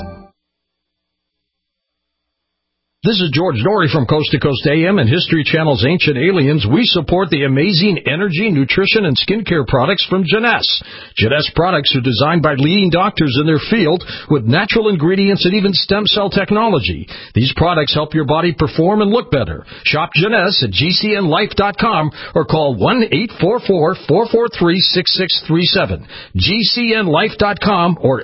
[SPEAKER 23] This is George Norrie from Coast to Coast AM and History Channel's Ancient Aliens. We support the amazing energy, nutrition, and skincare products from Jeunesse. Jeunesse products are designed by leading doctors in their field with natural ingredients and even stem cell technology. These products help your body perform and look better. Shop Jeunesse at GCNlife.com or call 1-844-443-6637. GCNlife.com or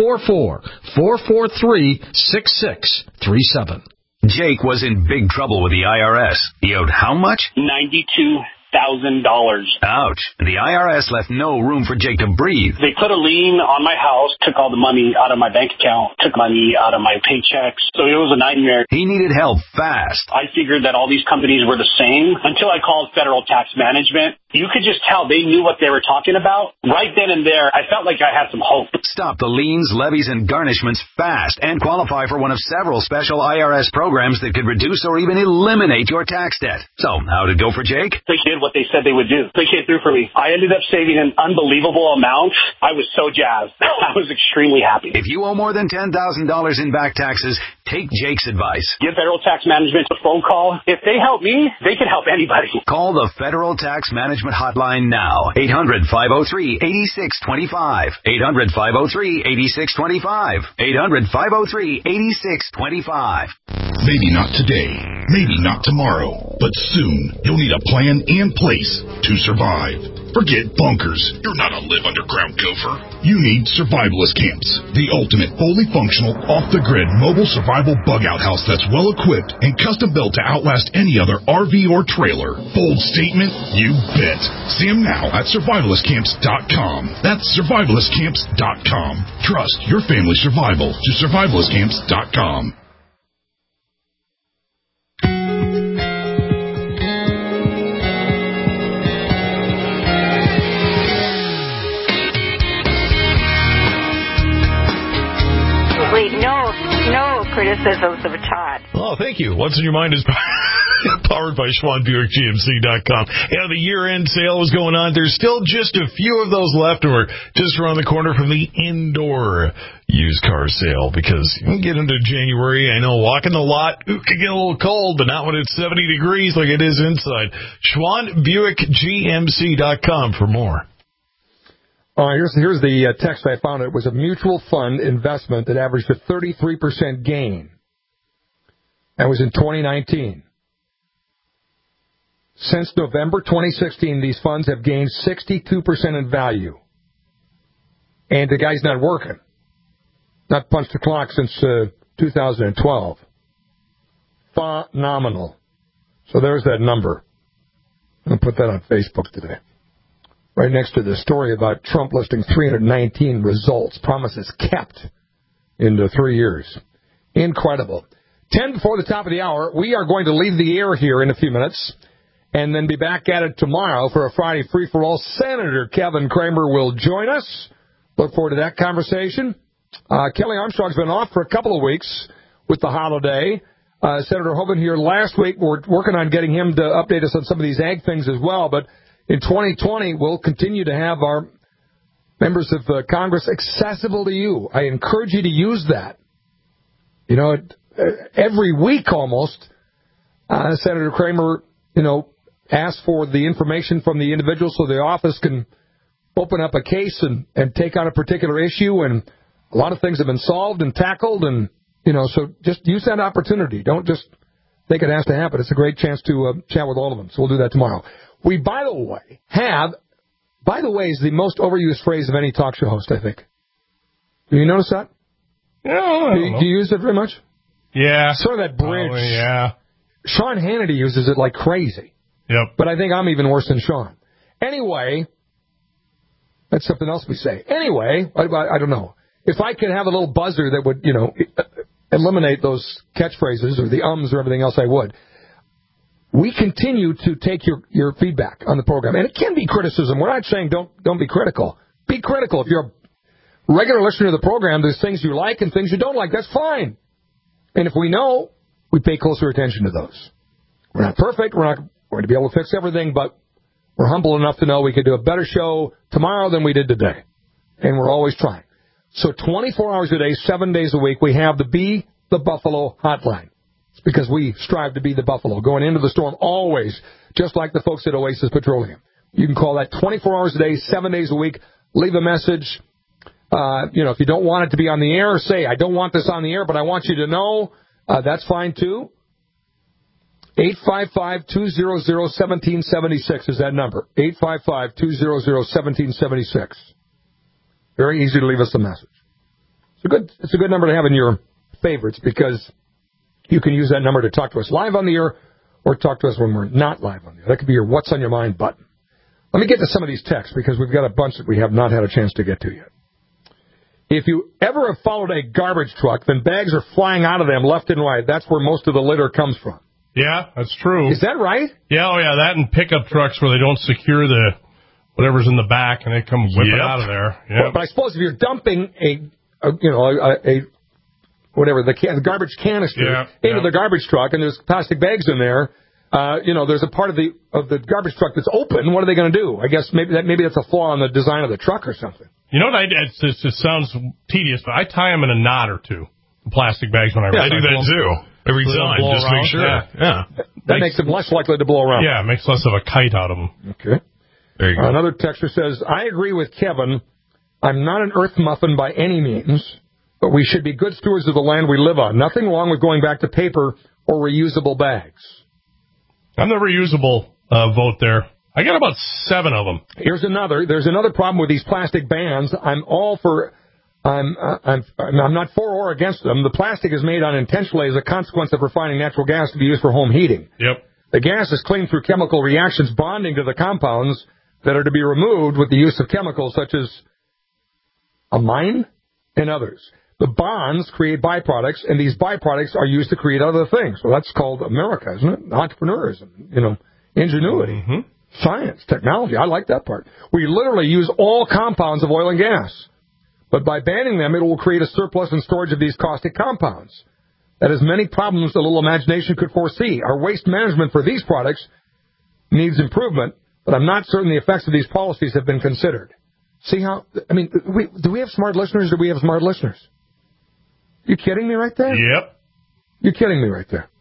[SPEAKER 23] 844-443-6637.
[SPEAKER 24] Jake was in big trouble with the IRS. He owed how much?
[SPEAKER 25] $92,000.
[SPEAKER 24] Ouch. The IRS left no room for Jake to breathe.
[SPEAKER 25] They put a lien on my house, took all the money out of my bank account, took money out of my paychecks. So it was a nightmare.
[SPEAKER 24] He needed help fast.
[SPEAKER 25] I figured that all these companies were the same until I called Federal Tax Management. You could just tell they knew what they were talking about. Right then and there, I felt like I had some hope.
[SPEAKER 24] Stop the liens, levies, and garnishments fast and qualify for one of several special IRS programs that could reduce or even eliminate your tax debt. So, how'd it go for Jake?
[SPEAKER 25] They did what they said they would do. They came through for me. I ended up saving an unbelievable amount. I was so jazzed. I was extremely happy.
[SPEAKER 24] If you owe more than $10,000 in back taxes, take Jake's advice.
[SPEAKER 25] Give Federal Tax Management a phone call. If they help me, they can help anybody.
[SPEAKER 24] Call the Federal Tax Management Hotline now. 800-503-8625. 800-503-8625. 800-503-8625.
[SPEAKER 26] Maybe not today, maybe not tomorrow, but soon you'll need a plan in place to survive. Forget bunkers. You're not a live underground gopher. You need survivalist camps, the ultimate fully functional, off-the-grid mobile survival bug-out house that's well-equipped and custom-built to outlast any other RV or trailer. Bold statement? You bet. See them now at survivalistcamps.com. That's survivalistcamps.com. Trust your family's survival to survivalistcamps.com.
[SPEAKER 27] No criticisms of Todd.
[SPEAKER 4] Oh, thank you. What's in Your Mind is powered by SchwannBuickGMC.com. Yeah, the year-end sale is going on. There's still just a few of those left, and we're just around the corner from the indoor used car sale because you can get into January. I know walking the lot it can get a little cold, but not when it's 70 degrees like it is inside. SchwannBuickGMC.com for more.
[SPEAKER 2] Here's the text I found. It was a mutual fund investment that averaged a 33% gain. That was in 2019. Since November 2016, these funds have gained 62% in value. And the guy's not working. Not punched the clock since 2012. Phenomenal. So there's that number. I'm going to put that on Facebook today. Right next to the story about Trump listing 319 results, promises kept. in 3 years. Incredible. 10 before the top of the hour, we are going to leave the air here in a few minutes and then be back at it tomorrow for a Friday free-for-all. Senator Kevin Cramer will join us. Look forward to that conversation. Kelly Armstrong's been off for a couple of weeks with the holiday. Senator Hoeven here last week. We're working on getting him to update us on some of these ag things as well. But in 2020, we'll continue to have our members of Congress accessible to you. I encourage you to use that. You know, every week almost, Senator Cramer, asks for the information from the individual so the office can open up a case and take on a particular issue. And a lot of things have been solved and tackled. And, so just use that opportunity. Don't just think it has to happen. It's a great chance to chat with all of them. So we'll do that tomorrow. We, by the way, is the most overused phrase of any talk show host, I think. Do you notice that?
[SPEAKER 6] Yeah.
[SPEAKER 2] Do you use it very much?
[SPEAKER 6] Yeah.
[SPEAKER 2] Sort of that bridge.
[SPEAKER 6] Oh, yeah.
[SPEAKER 2] Sean Hannity uses it like crazy.
[SPEAKER 6] Yep.
[SPEAKER 2] But I think I'm even worse than Sean. Anyway, that's something else we say. Anyway, I don't know. If I could have a little buzzer that would, eliminate those catchphrases or the ums or everything else, I would. We continue to take your feedback on the program. And it can be criticism. We're not saying don't be critical. Be critical. If you're a regular listener to the program, there's things you like and things you don't like. That's fine. And if we know, we pay closer attention to those. We're not perfect. We're not going to be able to fix everything, but we're humble enough to know we could do a better show tomorrow than we did today. And we're always trying. So 24 hours a day, 7 days a week, we have the Be the Buffalo hotline. It's because we strive to be the Buffalo, going into the storm always, just like the folks at Oasis Petroleum. You can call that 24 hours a day, 7 days a week. Leave a message. If you don't want it to be on the air, say, I don't want this on the air, but I want you to know. That's fine, too. 855-200-1776 is that number. 855-200-1776. Very easy to leave us a message. It's a good number to have in your favorites because you can use that number to talk to us live on the air or talk to us when we're not live on the air. That could be your What's on Your Mind button. Let me get to some of these texts because we've got a bunch that we have not had a chance to get to yet. If you ever have followed a garbage truck, then bags are flying out of them left and right. That's where most of the litter comes from.
[SPEAKER 6] Yeah, that's true.
[SPEAKER 2] Is that right?
[SPEAKER 6] Yeah, that and pickup trucks where they don't secure the whatever's in the back and they come whipping out of there. Yep.
[SPEAKER 2] Well, but I suppose if you're dumping the garbage canister into the garbage truck and there's plastic bags in there, there's a part of the garbage truck that's open. What are they going to do? I guess maybe that's a flaw in the design of the truck or something.
[SPEAKER 6] You know what it sounds tedious, but I tie them in a knot or two, the plastic bags when I recycle.
[SPEAKER 4] I do that too. Every time, just
[SPEAKER 6] around.
[SPEAKER 4] make sure. Yeah.
[SPEAKER 2] That makes them less likely to blow around.
[SPEAKER 6] Yeah, it makes less of a kite out of them.
[SPEAKER 2] Okay.
[SPEAKER 4] There you go.
[SPEAKER 2] Another texter says, I agree with Kevin. I'm not an earth muffin by any means, but we should be good stewards of the land we live on. Nothing wrong with going back to paper or reusable bags.
[SPEAKER 6] I'm the reusable vote there. I got about 7 of them.
[SPEAKER 2] There's another problem with these plastic bans. I'm not for or against them. The plastic is made unintentionally as a consequence of refining natural gas to be used for home heating.
[SPEAKER 6] Yep.
[SPEAKER 2] The gas is cleaned through chemical reactions bonding to the compounds that are to be removed with the use of chemicals such as amine and others. The bonds create byproducts, and these byproducts are used to create other things. Well, that's called America, isn't it? Entrepreneurism, ingenuity, science, technology. I like that part. We literally use all compounds of oil and gas. But by banning them, it will create a surplus and storage of these caustic compounds. That has many problems a little imagination could foresee. Our waste management for these products needs improvement, but I'm not certain the effects of these policies have been considered. See how, do we have smart listeners or do we have smart listeners? You kidding me right there?
[SPEAKER 6] Yep.
[SPEAKER 2] You're kidding me right there.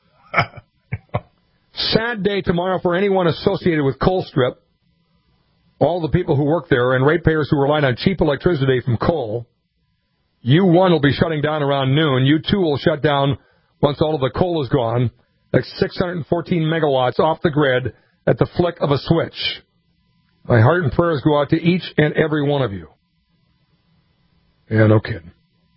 [SPEAKER 2] Sad day tomorrow for anyone associated with Colstrip. All the people who work there and ratepayers who relied on cheap electricity from coal. U1 will be shutting down around noon. U2 will shut down once all of the coal is gone. That's 614 megawatts off the grid at the flick of a switch. My heart and prayers go out to each and every one of you. Yeah, no kidding.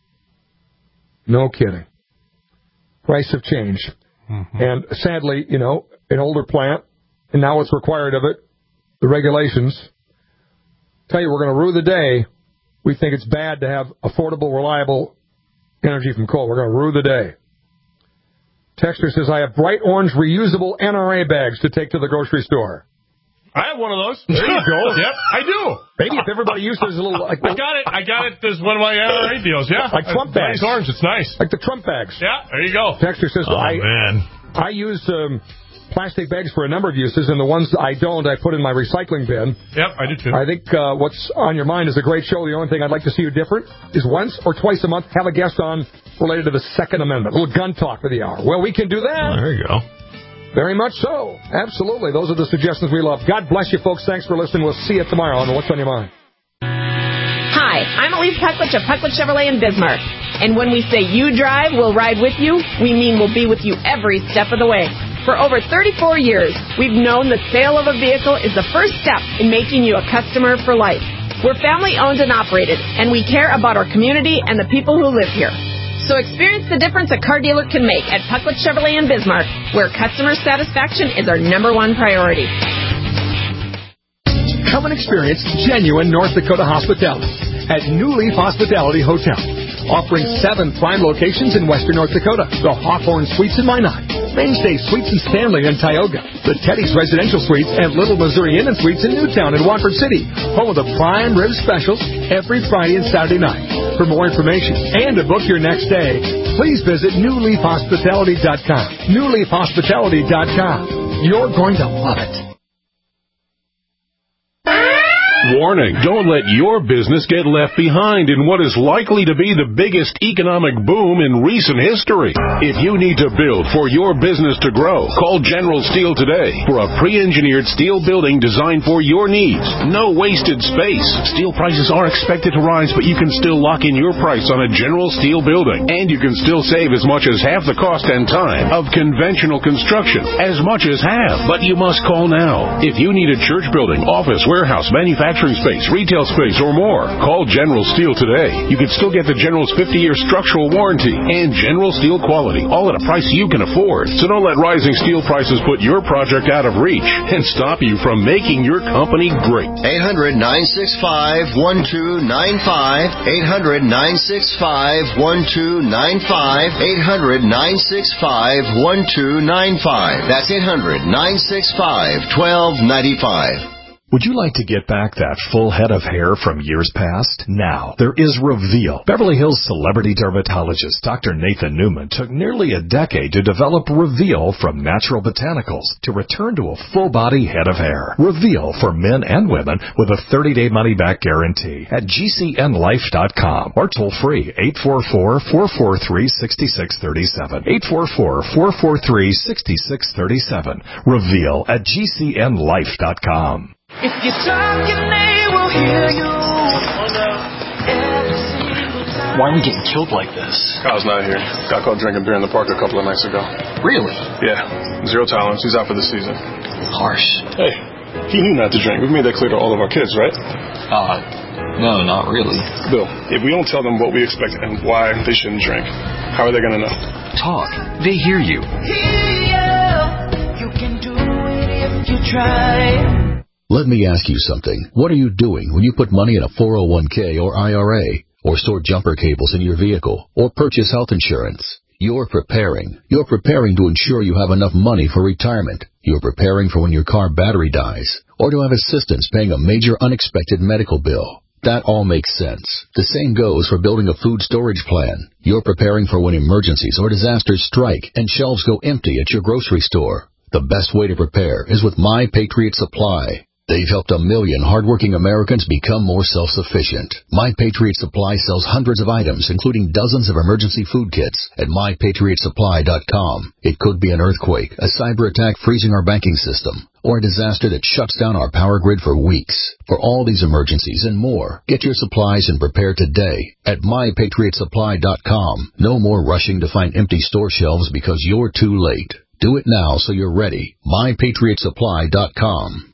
[SPEAKER 2] No kidding. Price of change. Mm-hmm. And sadly, an older plant, and now what's required of it, the regulations. Tell you, we're going to rue the day we think it's bad to have affordable, reliable energy from coal. We're going to rue the day. Texter says, I have bright orange reusable NRA bags to take to the grocery store.
[SPEAKER 6] I have one of those.
[SPEAKER 2] There you go.
[SPEAKER 6] Yep, I do.
[SPEAKER 2] Maybe if everybody used it as a little...
[SPEAKER 6] I got it as one of my NRA deals, yeah.
[SPEAKER 2] Like Trump bags.
[SPEAKER 6] It's orange, it's nice.
[SPEAKER 2] Like the Trump bags.
[SPEAKER 6] Yeah, there you go.
[SPEAKER 2] Texter says,
[SPEAKER 4] man.
[SPEAKER 2] I use plastic bags for a number of uses, and the ones I don't, I put in my recycling bin.
[SPEAKER 6] Yep, I do too.
[SPEAKER 2] I think What's on Your Mind is a great show. The only thing I'd like to see you different is once or twice a month have a guest on related to the Second Amendment. A little gun talk for the hour. Well, we can do that.
[SPEAKER 4] There you go.
[SPEAKER 2] Very much so. Absolutely. Those are the suggestions we love. God bless you, folks. Thanks for listening. We'll see you tomorrow on What's on Your Mind.
[SPEAKER 5] Hi, I'm Elise Pucklich of Pucklich Chevrolet in Bismarck. And when we say you drive, we'll ride with you, we mean we'll be with you every step of the way. For over 34 years, we've known the sale of a vehicle is the first step in making you a customer for life. We're family-owned and operated, and we care about our community and the people who live here. So experience the difference a car dealer can make at Pucklich Chevrolet in Bismarck, where customer satisfaction is our number one priority.
[SPEAKER 7] Come and experience genuine North Dakota hospitality at New Leaf Hospitality Hotel, offering 7 prime locations in western North Dakota. The Hawthorne Suites in Minot, Mainstay Suites in Stanley and Tioga, the Teddy's Residential Suites and Little Missouri Inn and Suites in Newtown and Watford City, home of the prime rib specials every Friday and Saturday night. For more information and to book your next stay, please visit newleafhospitality.com. newleafhospitality.com. You're going to love it.
[SPEAKER 8] Warning, don't let your business get left behind in what is likely to be the biggest economic boom in recent history. If you need to build for your business to grow, call General Steel today for a pre-engineered steel building designed for your needs. No wasted space. Steel prices are expected to rise, but you can still lock in your price on a General Steel building. And you can still save as much as half the cost and time of conventional construction. As much as half. But you must call now. If you need a church building, office, warehouse, manufacturing space, retail space, or more, call General Steel today. You can still get the General's 50-year structural warranty and General Steel quality, all at a price you can afford. So don't let rising steel prices put your project out of reach and stop you from making your company great.
[SPEAKER 16] 800-965-1295. 800-965-1295. 800-965-1295. That's 800-965-1295.
[SPEAKER 22] Would you like to get back that full head of hair from years past? Now, there is Reveal. Beverly Hills celebrity dermatologist Dr. Nathan Newman took nearly a decade to develop Reveal from natural botanicals to return to a full-body head of hair. Reveal for men and women with a 30-day money-back guarantee at GCNlife.com or toll-free 844-443-6637. 844-443-6637. Reveal at GCNlife.com.
[SPEAKER 9] If you talk, your name will hear you.
[SPEAKER 22] Why are we getting killed like this?
[SPEAKER 11] Kyle's not here. Got caught drinking beer in the park a couple of nights ago.
[SPEAKER 22] Really?
[SPEAKER 11] Yeah. 0 tolerance. He's out for the season.
[SPEAKER 22] Harsh.
[SPEAKER 11] Hey, he knew not to drink. We've made that clear to all of our kids, right?
[SPEAKER 22] No, not really.
[SPEAKER 11] Bill, if we don't tell them what we expect and why they shouldn't drink, how are they going to know?
[SPEAKER 22] Talk. They hear you.
[SPEAKER 9] You can do it if you try.
[SPEAKER 12] Let me ask you something. What are you doing when you put money in a 401k or IRA, or store jumper cables in your vehicle, or purchase health insurance? You're preparing. You're preparing to ensure you have enough money for retirement. You're preparing for when your car battery dies, or to have assistance paying a major unexpected medical bill. That all makes sense. The same goes for building a food storage plan. You're preparing for when emergencies or disasters strike and shelves go empty at your grocery store. The best way to prepare is with My Patriot Supply. They've helped 1 million hardworking Americans become more self-sufficient. My Patriot Supply sells hundreds of items, including dozens of emergency food kits at MyPatriotSupply.com. It could be an earthquake, a cyber attack freezing our banking system, or a disaster that shuts down our power grid for weeks. For all these emergencies and more, get your supplies and prepare today at MyPatriotSupply.com. No more rushing to find empty store shelves because you're too late. Do it now so you're ready. MyPatriotSupply.com.